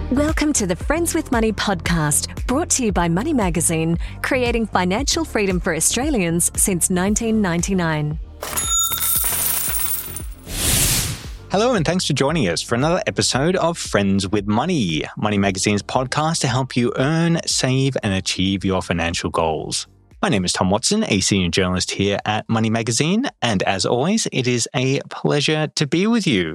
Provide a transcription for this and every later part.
Welcome to the Friends with Money podcast, brought to you by Money Magazine, creating financial freedom for Australians since 1999. Hello, and thanks for joining us for another episode of Friends with Money, Money Magazine's podcast to help you earn, save, and achieve your financial goals. My name is Tom Watson, a senior journalist here at Money Magazine, and as always, it is a pleasure to be with you.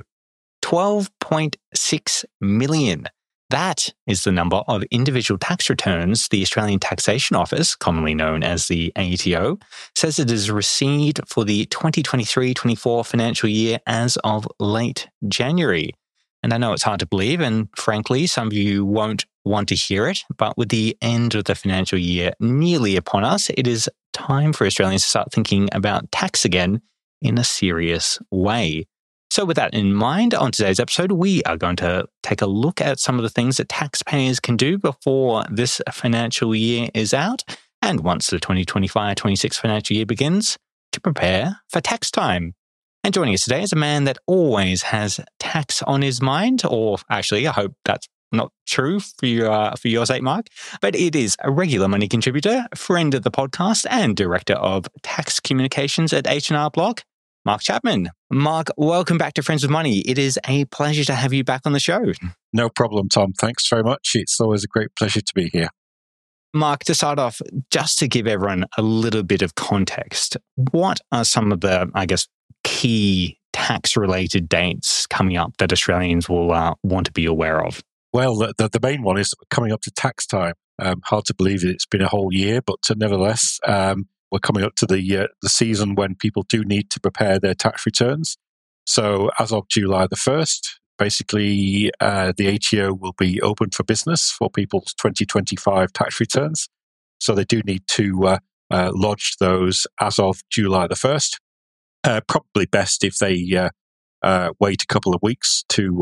12.6 million. That is the number of individual tax returns the Australian Taxation Office, commonly known as the ATO, says it has received for the 2023-24 financial year as of late January. And I know it's hard to believe, and frankly, some of you won't want to hear it, but with the end of the financial year nearly upon us, it is time for Australians to start thinking about tax again in a serious way. So with that in mind, on today's episode, we are going to take a look at some of the things that taxpayers can do before this financial year is out, and once the 2025-26 financial year begins, to prepare for tax time. And joining us today is a man that always has tax on his mind, or actually, I hope that's not true for your sake, Mark, but it is a regular Money contributor, friend of the podcast, and director of tax communications at H&R Block, Mark Chapman. Mark, welcome back to Friends with Money. It is a pleasure to have you back on the show. No problem, Tom. Thanks very much. It's always a great pleasure to be here. Mark, to start off, just to give everyone a little bit of context, what are some of the, key tax-related dates coming up that Australians will want to be aware of? Well, the main one is coming up to tax time. Hard to believe it's been a whole year, but nevertheless, we're coming up to the season when people do need to prepare their tax returns. So as of July the 1st, basically the ATO will be open for business for people's 2025 tax returns. So they do need to lodge those as of July the 1st. Probably best if they wait a couple of weeks to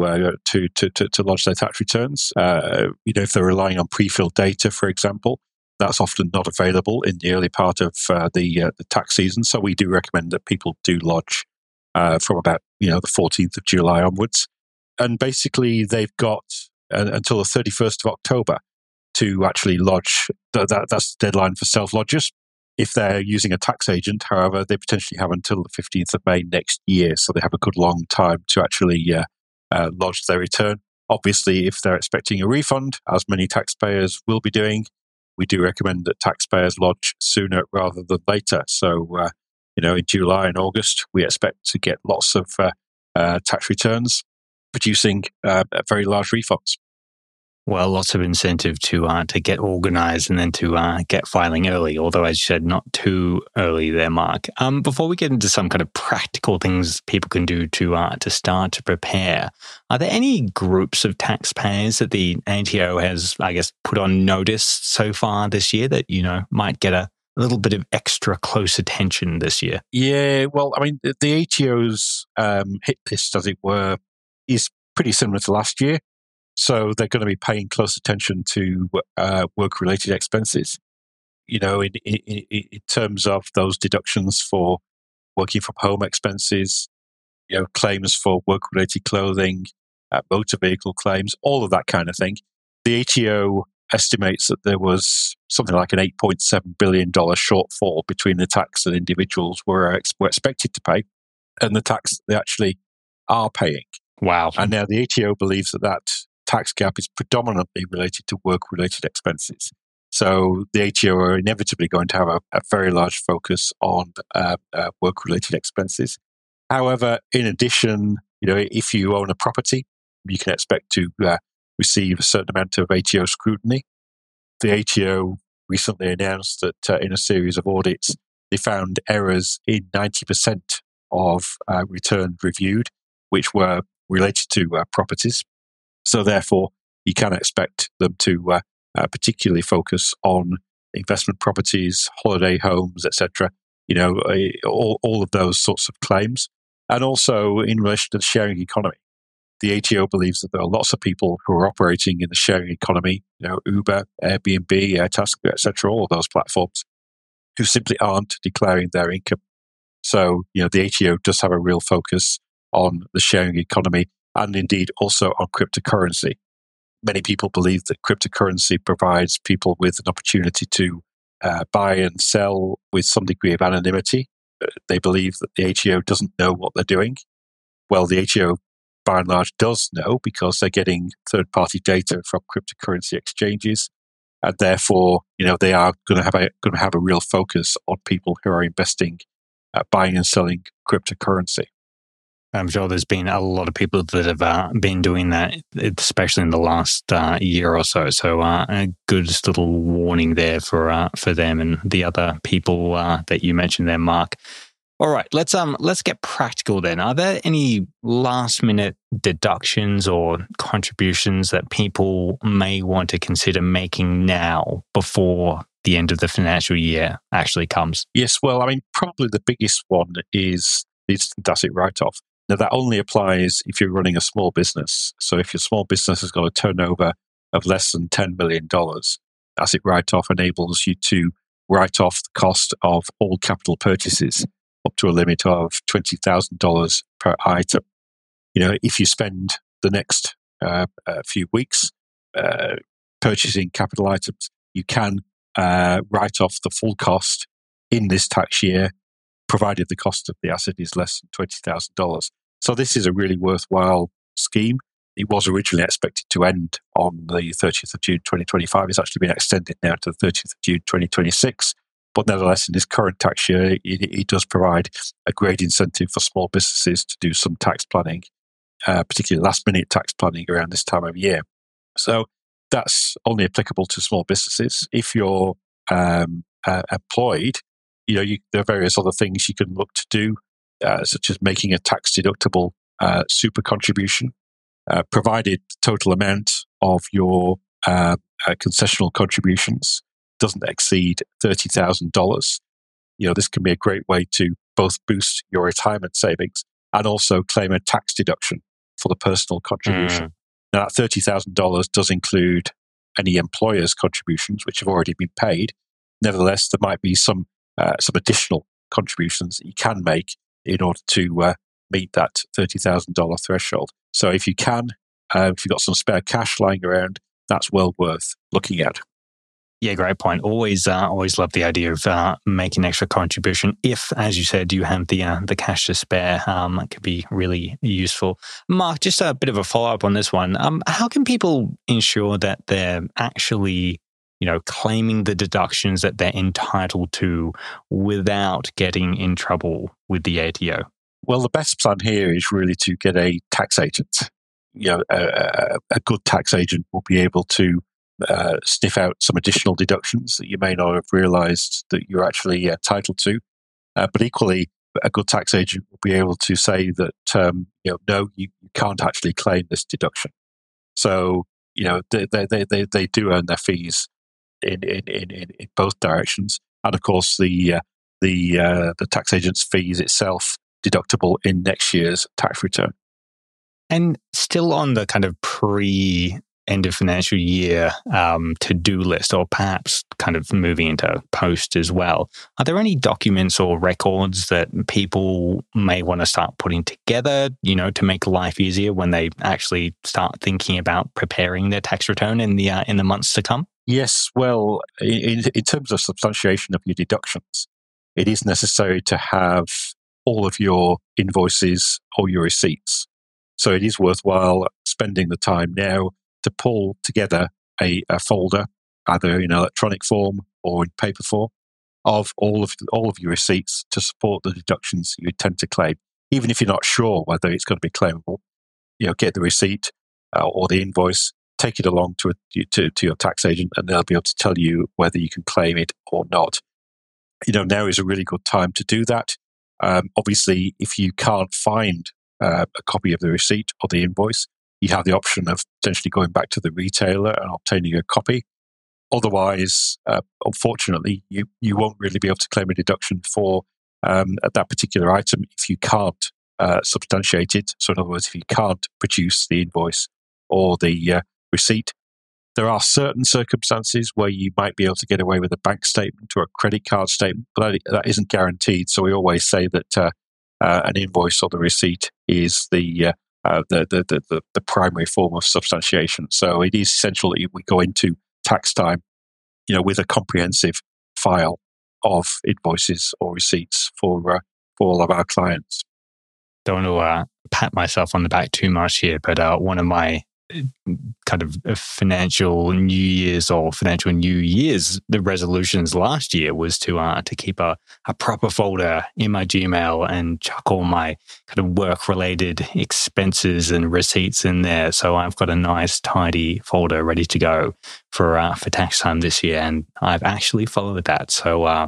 lodge their tax returns. If they're relying on pre-filled data, for example, that's often not available in the early part of the tax season. So we do recommend that people do lodge from about the 14th of July onwards. And basically, they've got until the 31st of October to actually lodge. That's the deadline for self-lodgers. If they're using a tax agent, however, they potentially have until the 15th of May next year. So they have a good long time to actually lodge their return. Obviously, if they're expecting a refund, as many taxpayers will be doing, we do recommend that taxpayers lodge sooner rather than later. So, in July and August, we expect to get lots of tax returns producing very large refunds. Well, lots of incentive to get organised and then to get filing early, although, as you said, not too early there, Mark. Before we get into some kind of practical things people can do to start to prepare, are there any groups of taxpayers that the ATO has, put on notice so far this year that, might get a little bit of extra close attention this year? Yeah, well, the ATO's hit list, as it were, is pretty similar to last year. So they're going to be paying close attention to work-related expenses. In terms of those deductions for working from home expenses, claims for work-related clothing, motor vehicle claims, all of that kind of thing. The ATO estimates that there was something like an $8.7 billion shortfall between the tax that individuals were expected to pay and the tax they actually are paying. Wow. And now the ATO believes that tax gap is predominantly related to work-related expenses. So the ATO are inevitably going to have a very large focus on work-related expenses. However, in addition, if you own a property, you can expect to receive a certain amount of ATO scrutiny. The ATO recently announced that in a series of audits, they found errors in 90% of returns reviewed, which were related to properties. So therefore, you can expect them to particularly focus on investment properties, holiday homes, etc. All of those sorts of claims. And also in relation to the sharing economy. The ATO believes that there are lots of people who are operating in the sharing economy, Uber, Airbnb, Airtasker, etc., all of those platforms, who simply aren't declaring their income. So, the ATO does have a real focus on the sharing economy and indeed also on cryptocurrency. Many people believe that cryptocurrency provides people with an opportunity to buy and sell with some degree of anonymity. They believe that the ATO doesn't know what they're doing. Well, the ATO, by and large, does know because they're getting third-party data from cryptocurrency exchanges, and therefore, they are going to have a real focus on people who are investing, buying and selling cryptocurrency. I'm sure there's been a lot of people that have been doing that, especially in the last year or so. So a good little warning there for them and the other people that you mentioned there, Mark. All right, let's get practical then. Are there any last minute deductions or contributions that people may want to consider making now before the end of the financial year actually comes? Yes, well, probably the biggest one is the instant asset write-off. Now, that only applies if you're running a small business. So if your small business has got a turnover of less than $10 million, asset write-off enables you to write off the cost of all capital purchases up to a limit of $20,000 per item. If you spend the next few weeks purchasing capital items, you can write off the full cost in this tax year, provided the cost of the asset is less than $20,000. So this is a really worthwhile scheme. It was originally expected to end on the 30th of June 2025. It's actually been extended now to the 30th of June 2026. But nevertheless, in this current tax year, it does provide a great incentive for small businesses to do some tax planning, particularly last-minute tax planning around this time of year. So that's only applicable to small businesses. If you're employed, there are various other things you can look to do, such as making a tax-deductible super contribution, provided the total amount of your concessional contributions doesn't exceed $30,000. This can be a great way to both boost your retirement savings and also claim a tax deduction for the personal contribution. Now, that $30,000 does include any employer's contributions, which have already been paid. Nevertheless, there might be some additional contributions that you can make in order to meet that $30,000 threshold. So if you can, if you've got some spare cash lying around, that's well worth looking at. Yeah, great point. Always love the idea of making an extra contribution. If, as you said, you have the cash to spare, it could be really useful. Mark, just a bit of a follow-up on this one. How can people ensure that they're actually, claiming the deductions that they're entitled to without getting in trouble with the ATO? Well, the best plan here is really to get a tax agent. A good tax agent will be able to sniff out some additional deductions that you may not have realized that you're actually entitled to. But equally, a good tax agent will be able to say that, no, you can't actually claim this deduction. So, they do earn their fees in both directions. And of course, the tax agent's fees itself deductible in next year's tax return. And still on the kind of end of financial year to-do list, or perhaps kind of moving into post as well, are there any documents or records that people may want to start putting together, to make life easier when they actually start thinking about preparing their tax return in the months to come? Yes, well, in terms of substantiation of your deductions, it is necessary to have all of your invoices or your receipts. So it is worthwhile spending the time now to pull together a folder, either in electronic form or in paper form, of all of your receipts to support the deductions you intend to claim. Even if you're not sure whether it's going to be claimable, get the receipt or the invoice, take it along to your tax agent, and they'll be able to tell you whether you can claim it or not. Now is a really good time to do that. Obviously, if you can't find a copy of the receipt or the invoice, you have the option of potentially going back to the retailer and obtaining a copy. Otherwise, unfortunately, you won't really be able to claim a deduction for that particular item if you can't substantiate it. So in other words, if you can't produce the invoice or the receipt. There are certain circumstances where you might be able to get away with a bank statement or a credit card statement, but that isn't guaranteed. So we always say that an invoice or the receipt is the the primary form of substantiation. So it is essential that we go into tax time, with a comprehensive file of invoices or receipts for all of our clients. Don't want to pat myself on the back too much here, but one of my kind of financial New Year's the resolutions last year was to keep a proper folder in my Gmail and chuck all my kind of work-related expenses and receipts in there. So I've got a nice, tidy folder ready to go for tax time this year, and I've actually followed that. So,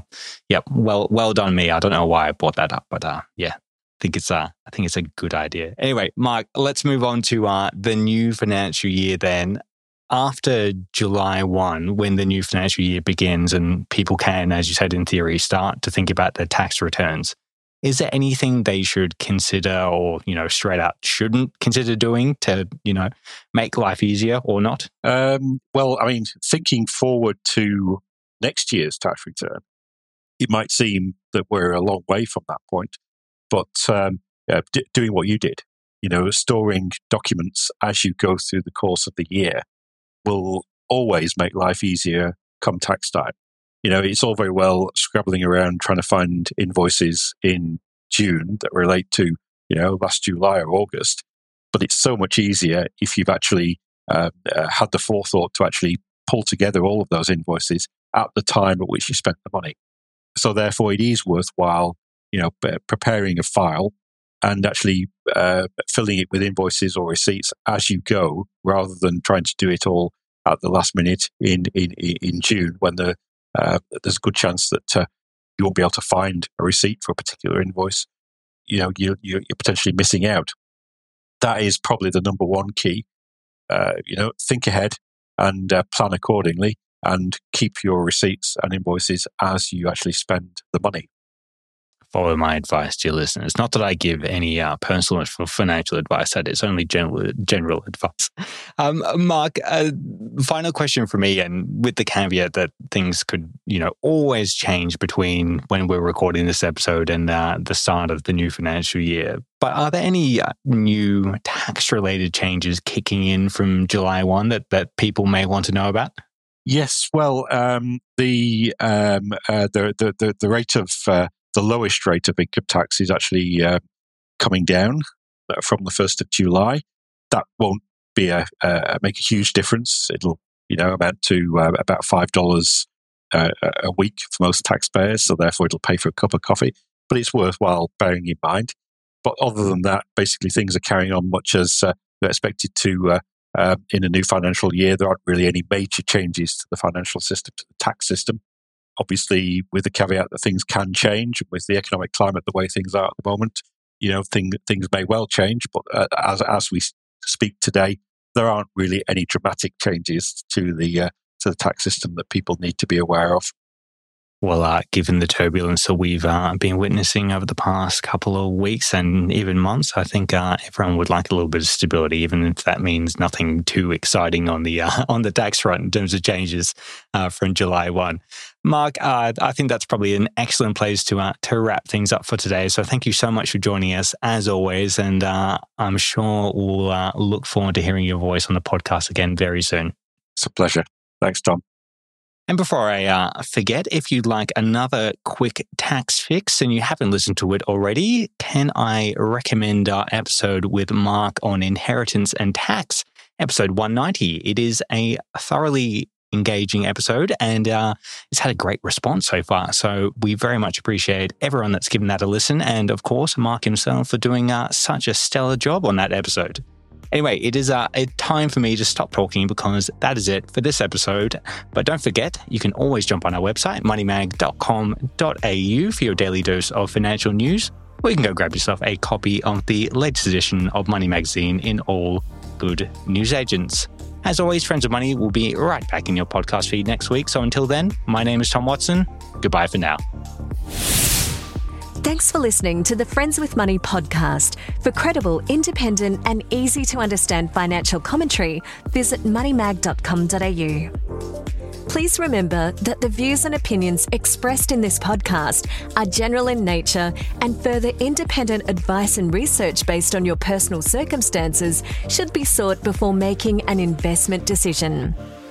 well done me. I don't know why I brought that up, but yeah. I think it's a good idea. Anyway, Mark, let's move on to the new financial year then. After July 1, when the new financial year begins and people can, as you said, in theory, start to think about their tax returns, is there anything they should consider or, straight out shouldn't consider doing to, make life easier or not? Well, I mean, thinking forward to next year's tax return, it might seem that we're a long way from that point. But doing what you did, storing documents as you go through the course of the year will always make life easier come tax time. It's all very well scrabbling around trying to find invoices in June that relate to, last July or August. But it's so much easier if you've actually had the forethought to actually pull together all of those invoices at the time at which you spent the money. So therefore, it is worthwhile preparing a file and actually filling it with invoices or receipts as you go, rather than trying to do it all at the last minute in June, when there's a good chance that you won't be able to find a receipt for a particular invoice. You're potentially missing out. That is probably the number one key. Think ahead and plan accordingly, and keep your receipts and invoices as you actually spend the money. Follow my advice, dear listeners. Not that I give any personal or financial advice. That is only general advice. Mark, final question for me, and with the caveat that things could, always change between when we're recording this episode and the start of the new financial year. But are there any new tax-related changes kicking in from July 1 that people may want to know about? Yes. Well, the rate of the lowest rate of income tax is actually coming down from the 1st of July. That won't be make a huge difference. It'll, amount to about $5 a week for most taxpayers. So therefore, it'll pay for a cup of coffee. But it's worthwhile bearing in mind. But other than that, basically things are carrying on much as they're expected to in a new financial year. There aren't really any major changes to the financial system, to the tax system. Obviously, with the caveat that things can change with the economic climate, the way things are at the moment, things may well change. But as we speak today, there aren't really any dramatic changes to the tax system that people need to be aware of. Well, given the turbulence that we've been witnessing over the past couple of weeks and even months, I think everyone would like a little bit of stability, even if that means nothing too exciting on the tax front in terms of changes from July 1. Mark, I think that's probably an excellent place to wrap things up for today. So thank you so much for joining us, as always, and I'm sure we'll look forward to hearing your voice on the podcast again very soon. It's a pleasure. Thanks, Tom. And before I forget, if you'd like another quick tax fix and you haven't listened to it already, can I recommend our episode with Mark on inheritance and tax, episode 190. It is a thoroughly engaging episode and it's had a great response so far. So we very much appreciate everyone that's given that a listen, and of course, Mark himself for doing such a stellar job on that episode. Anyway, it is a time for me to stop talking because that is it for this episode. But don't forget, you can always jump on our website, moneymag.com.au, for your daily dose of financial news, or you can go grab yourself a copy of the latest edition of Money Magazine in all good newsagents. As always, Friends of Money will be right back in your podcast feed next week. So until then, my name is Tom Watson. Goodbye for now. Thanks for listening to the Friends with Money podcast. For credible, independent, and easy to understand financial commentary, visit moneymag.com.au. Please remember that the views and opinions expressed in this podcast are general in nature, and further independent advice and research based on your personal circumstances should be sought before making an investment decision.